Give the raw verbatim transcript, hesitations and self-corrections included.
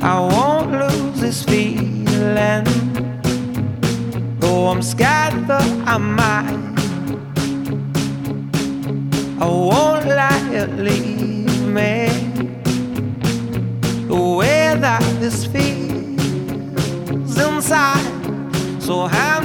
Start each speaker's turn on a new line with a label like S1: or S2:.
S1: I won't lose this feeling, though I'm scared that I might. I won't let it leave me, the way that this feels inside. So how